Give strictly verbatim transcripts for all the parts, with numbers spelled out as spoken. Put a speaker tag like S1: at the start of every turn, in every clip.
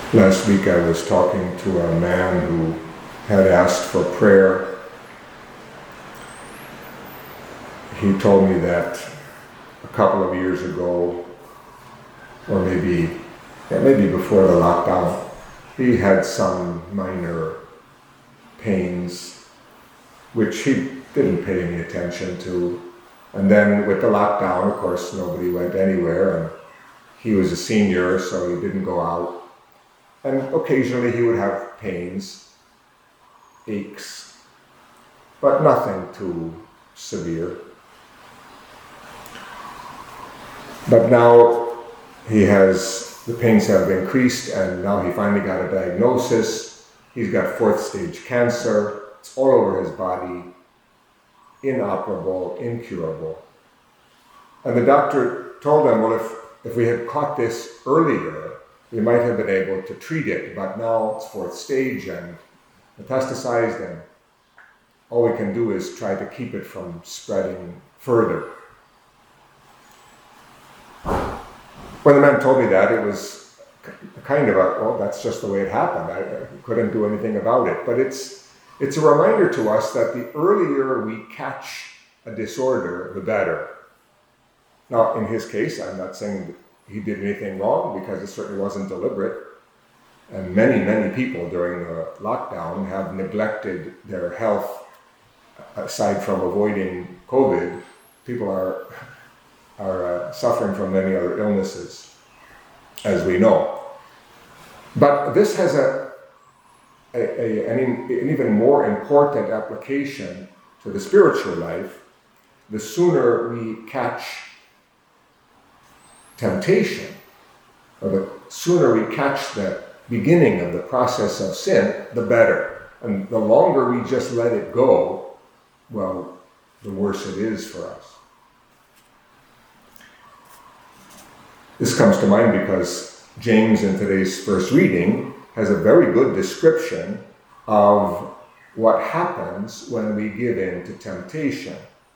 S1: Last week I was talking to a man who had asked for prayer. He told me that a couple of years ago, or maybe, yeah, maybe before the lockdown, he had some minor pains, which he didn't pay any attention to. And then with the lockdown, of course, nobody went anywhere, and he was a senior, so he didn't go out. And occasionally he would have pains, aches, but nothing too severe. But now he has, the pains have increased, and now he finally got a diagnosis. He's got fourth stage cancer. It's all over his body, inoperable, incurable. And the doctor told him, well, if, if we had caught this earlier, we might have been able to treat it, but now it's fourth stage and metastasized, and all we can do is try to keep it from spreading further. When the man told me that, it was kind of a, well, that's just the way it happened. I, I couldn't do anything about it. But it's it's a reminder to us that the earlier we catch a disorder, the better. Now, in his case, I'm not saying that he did anything wrong, because it certainly wasn't deliberate. And many, many people during the lockdown have neglected their health. Aside from avoiding COVID, people are are uh, suffering from many other illnesses, as we know. But this has a, a, a an, an even more important application to the spiritual life. The sooner we catch temptation, or the sooner we catch the beginning of the process of sin, the better. And the longer we just let it go, well, the worse it is for us. This comes to mind because James, in today's first reading, has a very good description of what happens when we give in to temptation.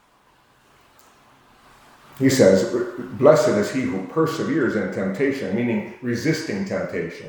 S1: He says, blessed is he who perseveres in temptation, meaning resisting temptation.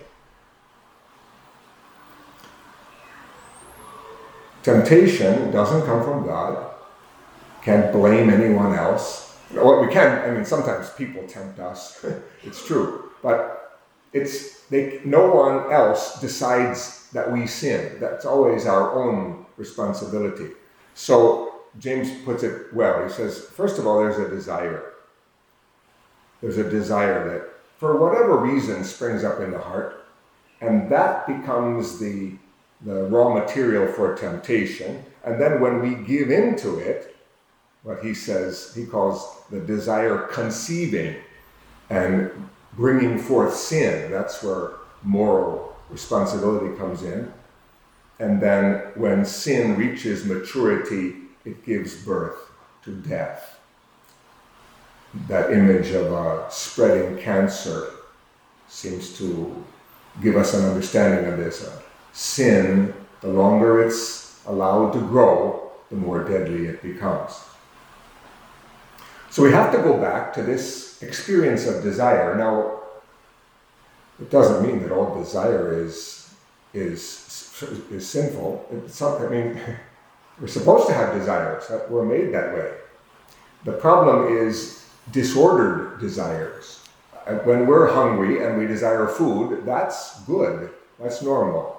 S1: Temptation doesn't come from God. Can't blame anyone else. Well, we can, I mean, sometimes people tempt us. It's true. But it's they, no one else decides that we sin. That's always our own responsibility. So James puts it well. He says, first of all, there's a desire. There's a desire that, for whatever reason, springs up in the heart, and that becomes the, the raw material for temptation. And then when we give into it, what he says, he calls the desire conceiving and bringing forth sin. That's where moral responsibility comes in. And then when sin reaches maturity, it gives birth to death. That image of a spreading cancer seems to give us an understanding of this. Uh, sin, the longer it's allowed to grow, the more deadly it becomes. So we have to go back to this experience of desire. Now, it doesn't mean that all desire is is is sinful. It's not, I mean, we're supposed to have desires. We're made that way. The problem is disordered desires. When we're hungry and we desire food, that's good. That's normal.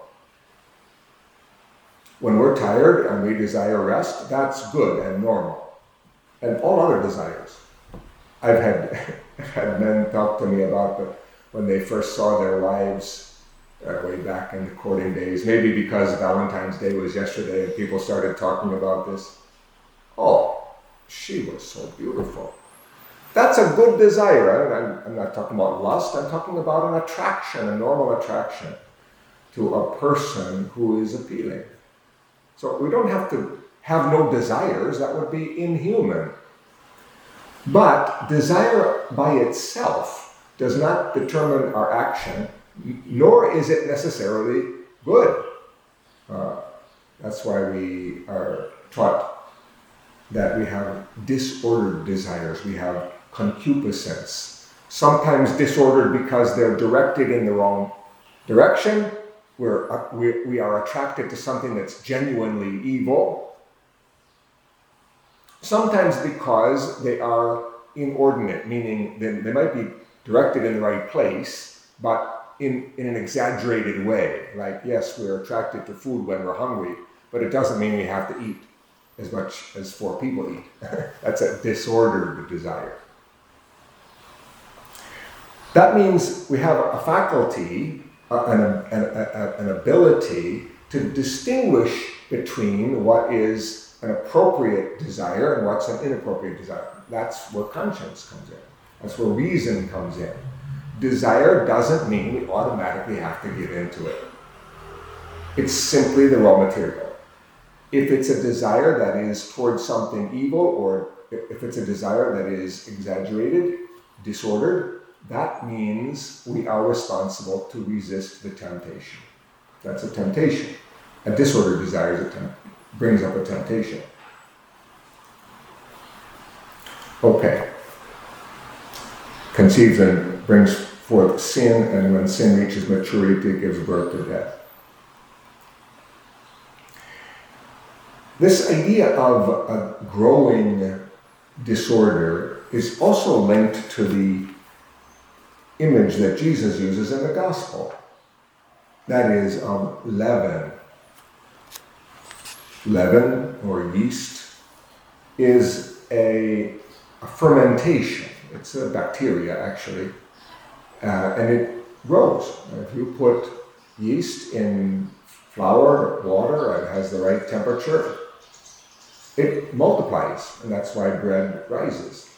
S1: When we're tired and we desire rest, that's good and normal. And all other desires. I've had, I've had men talk to me about the, when they first saw their wives uh, way back in the courting days, maybe because Valentine's Day was yesterday and people started talking about this. Oh, she was so beautiful. That's a good desire. I'm, I'm not talking about lust, I'm talking about an attraction, a normal attraction to a person who is appealing. So we don't have to have no desires, that would be inhuman. But desire by itself does not determine our action, nor is it necessarily good. Uh, that's why we are taught that we have disordered desires, we have concupiscence, sometimes disordered because they're directed in the wrong direction. We're, uh, we, we are attracted to something that's genuinely evil, sometimes because they are inordinate, meaning they, they might be directed in the right place, but in, in an exaggerated way. Like, yes, we're attracted to food when we're hungry, but it doesn't mean we have to eat as much as four people eat. That's a disordered desire. That means we have a faculty, uh, an, an, an, an ability to distinguish between what is an appropriate desire and what's an inappropriate desire. That's where conscience comes in. That's where reason comes in. Desire doesn't mean we automatically have to give into it. It's simply the raw material. If it's a desire that is towards something evil, or if it's a desire that is exaggerated, disordered, that means we are responsible to resist the temptation. That's a temptation. A disordered desire is a temp- brings up a temptation. Okay. Conceives and brings forth sin, and when sin reaches maturity, it gives birth to death. This idea of a growing disorder is also linked to the image that Jesus uses in the gospel. That is of leaven. Leaven, or yeast, is a, a fermentation. It's a bacteria, actually, uh, and it grows. If you put yeast in flour, water, and it has the right temperature, it multiplies, and that's why bread rises.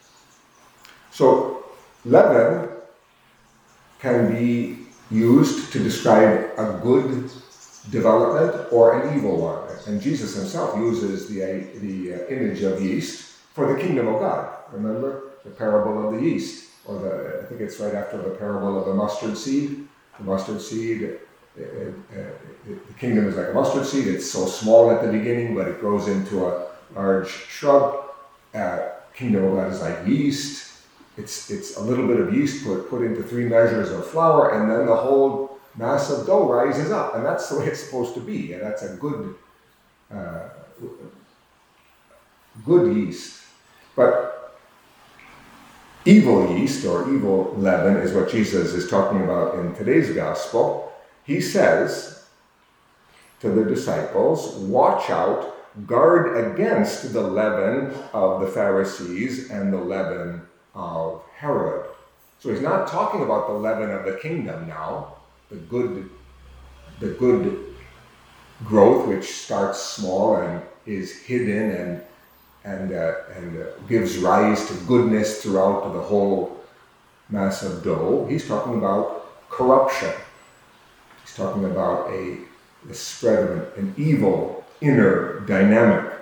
S1: So leaven can be used to describe a good development or an evil one. And Jesus himself uses the, the uh, image of yeast for the kingdom of God. Remember the parable of the yeast, or the, I think it's right after the parable of the mustard seed. The mustard seed, it, it, it, the kingdom is like a mustard seed. It's so small at the beginning, but it grows into a large shrub. Uh, kingdom of God is like yeast. It's it's a little bit of yeast put, put into three measures of flour, and then the whole mass of dough rises up. And that's the way it's supposed to be. And that's a good, uh, good yeast. But evil yeast, or evil leaven, is what Jesus is talking about in today's gospel. He says to the disciples, watch out, guard against the leaven of the Pharisees and the leaven of Herod. So he's not talking about the leaven of the kingdom now, the good, the good growth which starts small and is hidden and and uh, and uh, gives rise to goodness throughout the whole mass of dough. He's talking about corruption. He's talking about a the spread of an, an evil inner dynamic.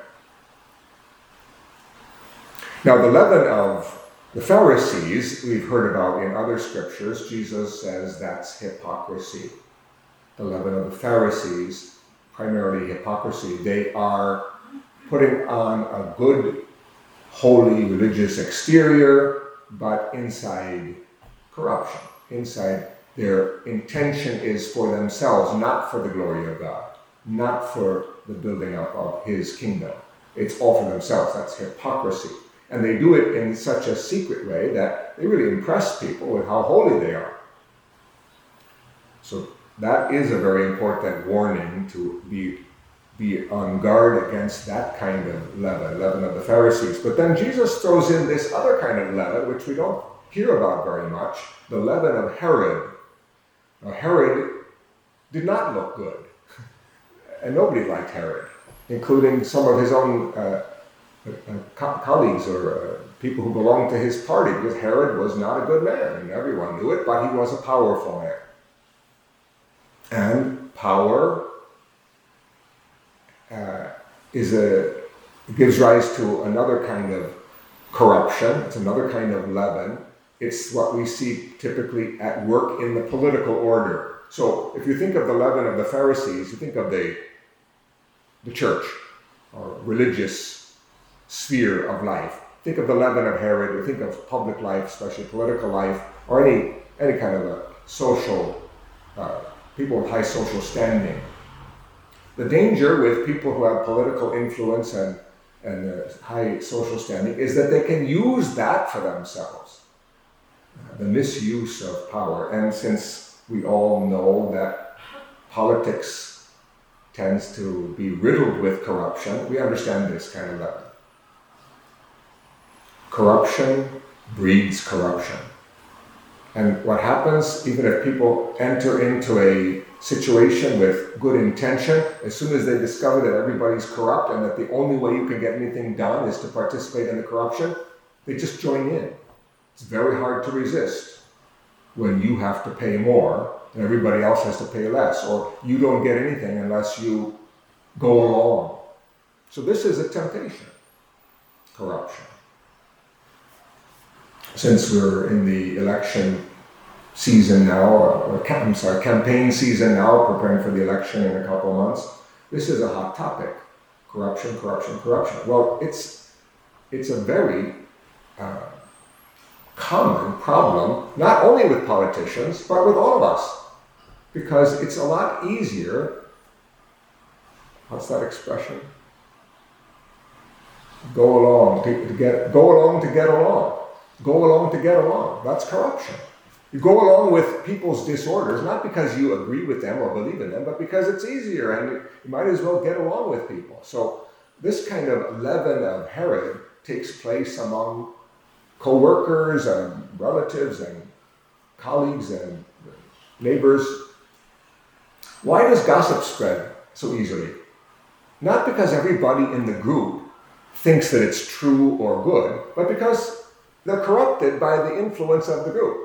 S1: Now, the leaven of the Pharisees, we've heard about in other scriptures. Jesus says that's hypocrisy. The leaven of the Pharisees, primarily hypocrisy. They are putting on a good, holy, religious exterior, but inside corruption. Inside, their intention is for themselves, not for the glory of God, not for the building up of his kingdom. It's all for themselves. That's hypocrisy. And they do it in such a secret way that they really impress people with how holy they are. So that is a very important warning, to be, be on guard against that kind of leaven, leaven of the Pharisees. But then Jesus throws in this other kind of leaven, which we don't hear about very much, the leaven of Herod. Now, Herod did not look good. And nobody liked Herod, including some of his own uh, uh, co- colleagues or uh, people who belonged to his party, because Herod was not a good man, and everyone knew it, but he was a powerful man. And power uh, is a gives rise to another kind of corruption. It's another kind of leaven. It's what we see typically at work in the political order. So if you think of the leaven of the Pharisees, you think of the, the church or religious sphere of life. Think of the leaven of Herod, or think of public life, especially political life, or any any kind of a social uh, people with high social standing. The danger with people who have political influence and, and uh, high social standing is that they can use that for themselves. Uh, the misuse of power. And since we all know that politics tends to be riddled with corruption, we understand this kind of level. Corruption breeds corruption. And what happens, even if people enter into a situation with good intention, as soon as they discover that everybody's corrupt and that the only way you can get anything done is to participate in the corruption, they just join in. It's very hard to resist when you have to pay more and everybody else has to pay less, or you don't get anything unless you go along. So this is a temptation, corruption. Since we're in the election season now, or, or I'm sorry, campaign season now, preparing for the election in a couple of months, this is a hot topic. Corruption, corruption, corruption. Well, it's it's a very uh, common problem, not only with politicians, but with all of us. Because it's a lot easier, what's that expression? Go along to, to get, go along to get along. Go along to get along. That's corruption. You go along with people's disorders, not because you agree with them or believe in them, but because it's easier and you might as well get along with people. So this kind of leaven of Herod takes place among co-workers and relatives and colleagues and neighbors. Why does gossip spread so easily? Not because everybody in the group thinks that it's true or good, but because they're corrupted by the influence of the group.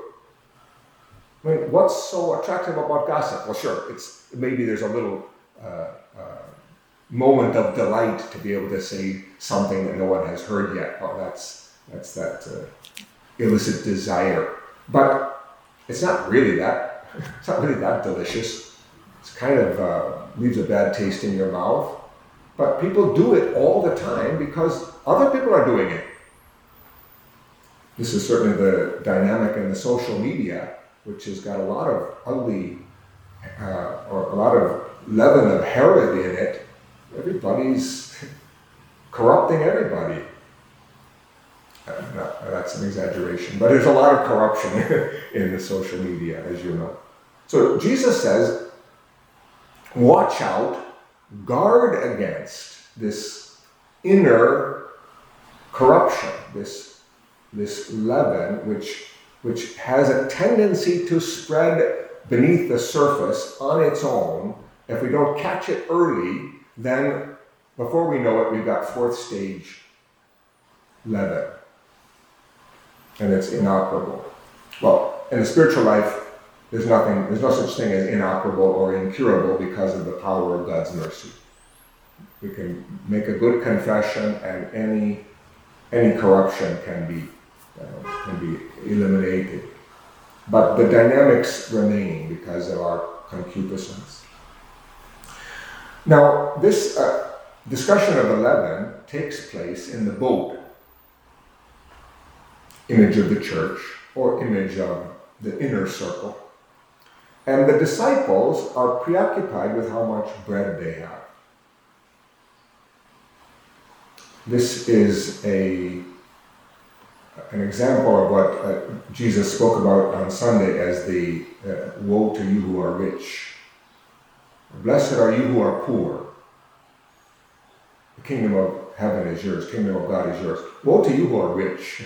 S1: I mean, what's so attractive about gossip? Well, sure, it's maybe there's a little uh, uh, moment of delight to be able to say something that no one has heard yet. Well, that's that's that uh, illicit desire. But it's not really that. It's not really that delicious. It's kind of uh, leaves a bad taste in your mouth. But people do it all the time because other people are doing it. This is certainly the dynamic in the social media, which has got a lot of ugly, uh, or a lot of leaven of Herod in it. Everybody's corrupting everybody. Uh, not, that's an exaggeration, but there's a lot of corruption in the social media, as you know. So Jesus says, watch out, guard against this inner corruption, this this leaven which which has a tendency to spread beneath the surface on its own. If we don't catch it early, then before we know it, we've got fourth stage leaven. And it's inoperable. Well, in the spiritual life, there's nothing, there's no such thing as inoperable or incurable because of the power of God's mercy. We can make a good confession and any any corruption can be Uh, can be eliminated. But the dynamics remain because of our concupiscence. Now, this uh, discussion of the leaven takes place in the boat, image of the church, or image of the inner circle. And the disciples are preoccupied with how much bread they have. This is a an example of what uh, Jesus spoke about on Sunday as the uh, woe to you who are rich. Blessed are you who are poor. The kingdom of heaven is yours. Kingdom of God is yours. Woe to you who are rich.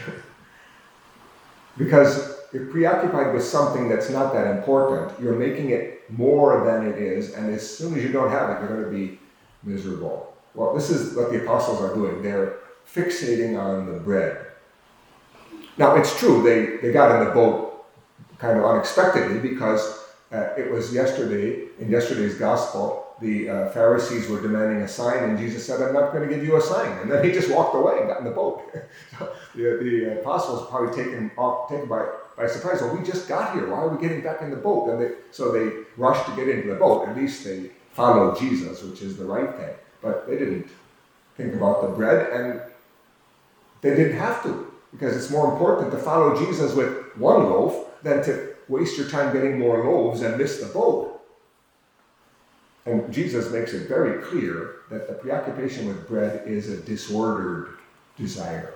S1: Because you're preoccupied with something that's not that important. You're making it more than it is, and as soon as you don't have it, you're going to be miserable. Well, this is what the apostles are doing. They're fixating on the bread. Now, it's true, they, they got in the boat kind of unexpectedly because uh, it was yesterday, in yesterday's gospel, the uh, Pharisees were demanding a sign, and Jesus said, I'm not going to give you a sign. And then he just walked away and got in the boat. So the, the apostles probably taken, off, taken by, by surprise. Well, we just got here. Why are we getting back in the boat? And they, so they rushed to get into the boat. At least they followed Jesus, which is the right thing. But they didn't think about the bread, and they didn't have to. Because it's more important to follow Jesus with one loaf than to waste your time getting more loaves and miss the boat. And Jesus makes it very clear that the preoccupation with bread is a disordered desire.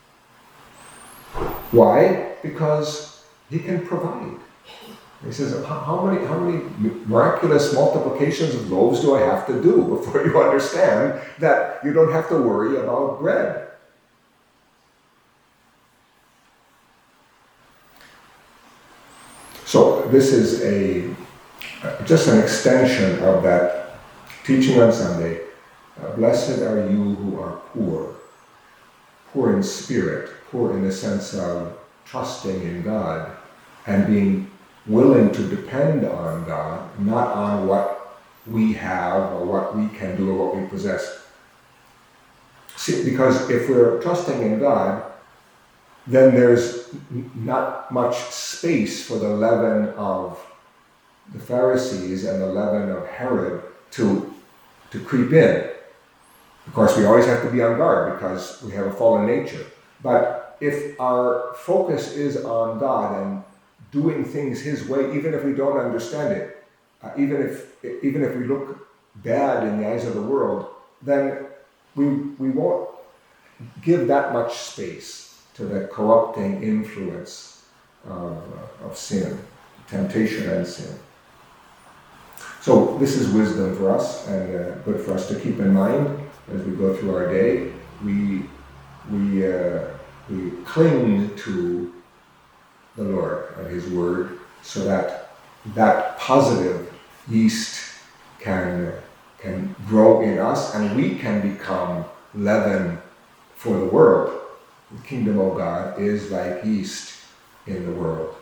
S1: Why? Because he can provide. He says, how many, how many miraculous multiplications of loaves do I have to do before you understand that you don't have to worry about bread? So this is a just an extension of that teaching on Sunday. Uh, Blessed are you who are poor, poor in spirit, poor in the sense of trusting in God and being willing to depend on God, not on what we have or what we can do or what we possess. See, because if we're trusting in God, then there's not much space for the leaven of the Pharisees and the leaven of Herod to, to creep in. Of course, we always have to be on guard because we have a fallen nature. But if our focus is on God and doing things His way, even if we don't understand it, uh, even if even if we look bad in the eyes of the world, then we we won't give that much space to the corrupting influence of, uh, of sin, temptation and sin. So this is wisdom for us, and uh, good for us to keep in mind as we go through our day. We we uh, we cling to the Lord and His Word, so that that positive yeast can can grow in us, and we can become leaven for the world. The kingdom of God is like yeast in the world.